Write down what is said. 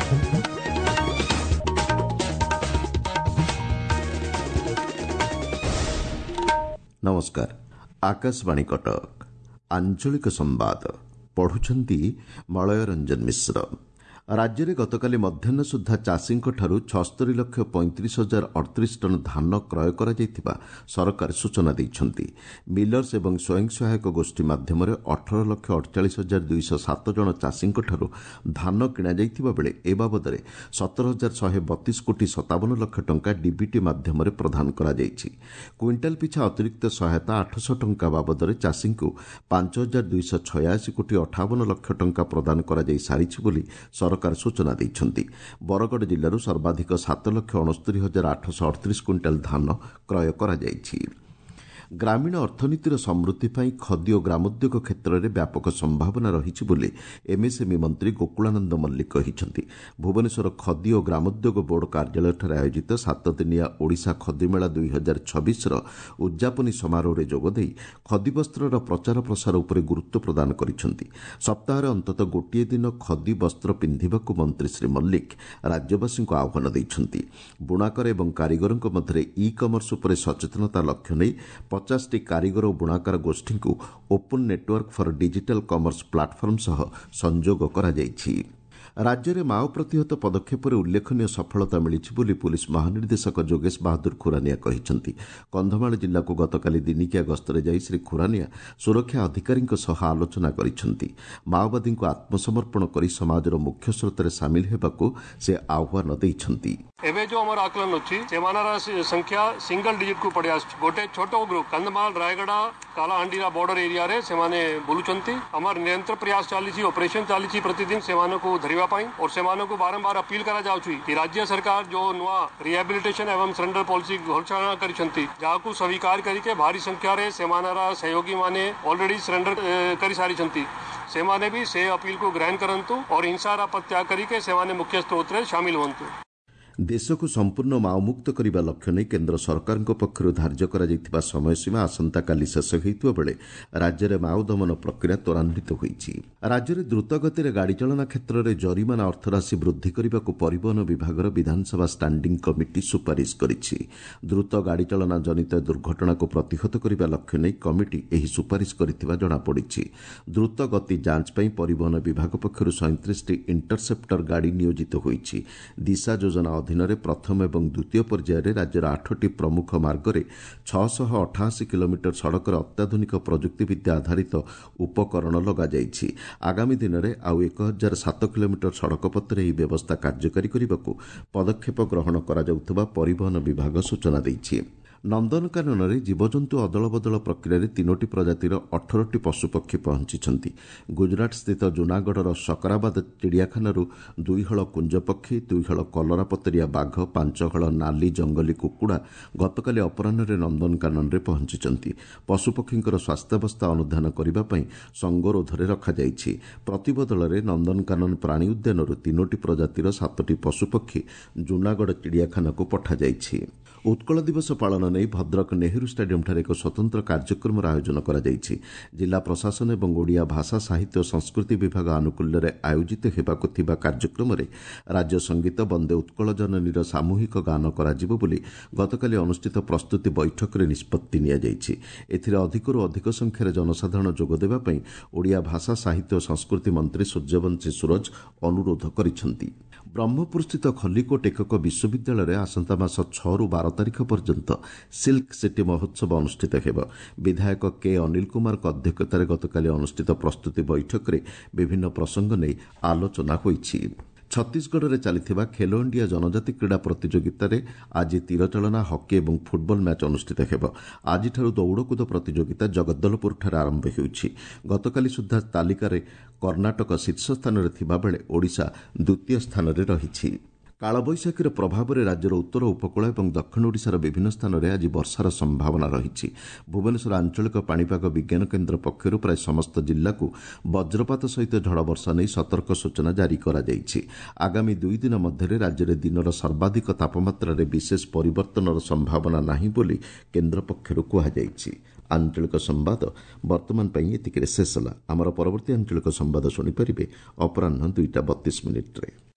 नमस्कार। आकाशवाणी कटक आंचलिक संवाद पढ़ुछंती मलय रंजन मिश्र। राज्य में गतकाली मध्याह्न सुधा चाषी 76,35,038 टन धान क्रय कर सरकार सूचना देइछंती। मिलर्स एवं स्वयं सहायक गोष्ठी माध्यम 18,48,207 जन चाषी धान किणा जाइथिबा बेले ए बाबदरे 17,132 कोटी 57 लाख टंका डीबीटी माध्यम प्रदान करा जाइछि। क्विंटाल पिछा अतिरिक्त सहायता 800 टंका बाबदरे चाषी 5,286 कोटी 58 लाख टंका प्रदान करा जाई सारिछि बोली सरकार सूचना देइछंती। बरगड़ जिल्लारू सर्वाधिक 7,69,838 क्विंटाल धान क्रय करा जाइछि। ग्रामीण अर्थनीतिर समृद्धि पर खदी और ग्रामोद्योग क्षेत्र में व्यापक संभावना रही बोली एमएसएमई मंत्री गोकुलानंद मल्लिक कहिसेंति। भुवनेश्वर खदी और ग्रामोद्योग बोर्ड कार्यालय आयोजित 7 दिनिया ओडिशा खदी मेला 2026 उद्यापनी समारोह में जोगदे खदी वस्त्र प्रचार प्रसार उपर गुरुत्व प्रदान करिसेंति। सप्ताह अंततः गोटे दिन खदी वस्त्र पिंधिबाकू मंत्री श्री मल्लिक राज्यवासी को आह्वान देइछंति। बुणाकर एवं कारीगरों मध्य ई कमर्स उपर सचेतनता लक्ष्य नहीं 50टी कारीगर और बुणाकार गोष्ठी को open network for digital commerce platform सह संजोग करा जाइछि। राज्य में माओ प्रतिहत पदक्षेप उल्लेखनीय सफलता मिली बोली पुलिस महानिर्देशक जोगेश बहादुर खुरानिया कहिसेंति। कंधमाल जिला को गतकाली दिनिकिया गस्तरे जाई श्री खुरानिया सुरक्षा अधिकारी आलोचना करिसेंति। माओवादी को आत्मसमर्पण करी समाजर मुख्य स्रोत में सामिल हेबाकू से आह्वान देइछंति। एबे जो हमर आकलन अछि सेमानारा संख्या सिंगल डिजिट को पड़े आछ। गोटे छोटो ग्रुप कंधमाल रायगड़ा कालाहांडीरा बॉर्डर एरिया रे सेमाने बुलुचंती। हमर निरंतर प्रयास चालीछि, ऑपरेशन चालीछि प्रतिदिन सेमानो को धरिबा पाई और सेमानो को बारंबार अपील करा जाउछि कि राज्य सरकार जो नुआ रिहेबिलिटेशन एवं सरेंडर पॉलिसी घोषणा करिसंती जाकू स्वीकार करिके भारी संख्या रे सेमानारा सहयोगी माने ऑलरेडी सरेंडर करि सारिसंती। सेमाने भी से अपील को ग्रहण करंतु और हिंसार त्याग करिके सेमाने मुख्य स्रोत रे शामिल होंतु। देश को संपूर्ण माओमुक्त करने लक्ष्य नहीं केन्द्र सरकार पक्षर धार्य कर समयसीमा आसंता काली शेष होता बेले राज्य में माओ दमन प्रक्रिया त्वरान्वित होईछि। राज्य में द्रुतगति गाड़ी चलना क्षेत्र में जरिमाना अर्थराशि वृद्धि करने को परिवहन विभाग विधानसभा स्टांडिंग कमिटी सुपारिश करिछि। द्रुत गाड़ी चलना जनित दुर्घटना को प्रतिहत करने लक्ष्य नहीं कमिटी एही सुपारिश करिथिबा जणापड़िछि। द्रुत गति जांच पई परिवहन विभाग पक्षर 37टी इंटरसेप्टर गाड़ी नियोजित होईछि। दिशा योजना अधीन प्रथम एवं द्वितीय पर्यायर राज्यर 8टी प्रमुख मार्ग में 688 किलोमीटर सड़क अत्याधुनिक प्रजुक्तिविद्या आधारित उपकरण लगा जाइछि। आगामी दिन में आउ 1007 किलोमीटर सड़क पथरे यह व्यवस्था कार्यकारी करने को पदक्षेप ग्रहण करा जाउथबा परिवहन विभाग सूचना देइछि। नंदनकानन में जीवजंतु अदल बदल प्रक्रिया 3टी प्रजातिर 18टी पशुपक्षी पहुंची। गुजरात स्थित जूनागढ़ सकराबाद चिड़ियाखाना 2 हल कुंज पक्षी, 2 हल कलरापतरिया बाघ, 5 हल नाली जंगली कुकुड़ा गतकाली अपराह नंदनकानन में पहुंची। पशुपक्षी स्वास्थ्यावस्था अनुधान करने संगरोध में रखाଯାଇଛି। प्रतिबदल में नंदनकानन प्राणी उद्यान 3टी प्रजातिर 7टी पशुपक्षी जूनागढ़ चिड़ियाखाना को पठाଯାଇଛି। उत्कल दिवस पालन नहीं भद्रक नेहरू स्टाडियम ठारे एक स्वतंत्र कार्यक्रम आयोजन करा जाइछि। जिला प्रशासन एवं ओडिया भाषा साहित्य और संस्कृति विभाग आनुकूल्य आयोजित हेबाकु थिबा कार्यक्रम रे राज्य संगीत वंदे उत्कल जननीर सामूहिक गान कराजिबो बोली गतकाली अनुष्ठित प्रस्तुति बैठक रे निष्पत्ति निया जाइछि। एथिरे अधिकरू अधिक संख्यार जनसाधारण जोग देबा पई ओडिया भाषा साहित्य और संस्कृति मंत्री सूर्यवंशी सूरज अनुरोध करिसेंति। ब्रह्मपुर स्थित खल्लिकोट एकक विश्वविद्यालय आसंता मास 6 ରୁ 12 तारिख पर्यंत सिल्क सिटी महोत्सव अनुष्ठित हेब। विधायक के अनिल कुमार अध्यक्षतार गतकाली अनुष्ठित प्रस्तुति बैठक में विभिन्न प्रसंग नहीं आलोचना होईछि। छत्तीसगढ़ में चलता खेलो इंडिया जनजाति क्रीड़ा प्रतियोगिता आज तीरचालना हॉकी और फुटबॉल मैच अनुष्ठित हेब। आज दौड़कूद प्रतियोगिता जगदलपुर आरंभ होउछि। गतकाली सुधा तालिकार कर्णाटक शीर्ष स्थान में थिबा बेले ओडिशा द्वितीय स्थान में रहिछि। कालबैशाखीर प्रभाव में राज्यर उत्तर उपकूल और दक्षिण ओडिशार विभिन्न स्थान में आज वर्षार संभावना रही। भुवनेश्वर आंचलिक पाणीपाग विज्ञान केन्द्र पक्षर प्राय समस्त जिला को वज्रपात सहित झड़ वर्षा नहीं सतर्क सूचना जारी करा जाइछि। आगामी 2 दिन मध्य राज्य में दिनर सर्वाधिक तापमात्रा विशेष परिवर्तन संभावना नहीं बोली केन्द्र पक्षर कहुଯାଇଛି। आंचलिक संवाद वर्तमान एतिके शेष होला। आमर परवर्ती आंचलिक संवाद शुणिपारे अपराह 2:32 मिनिट्रे।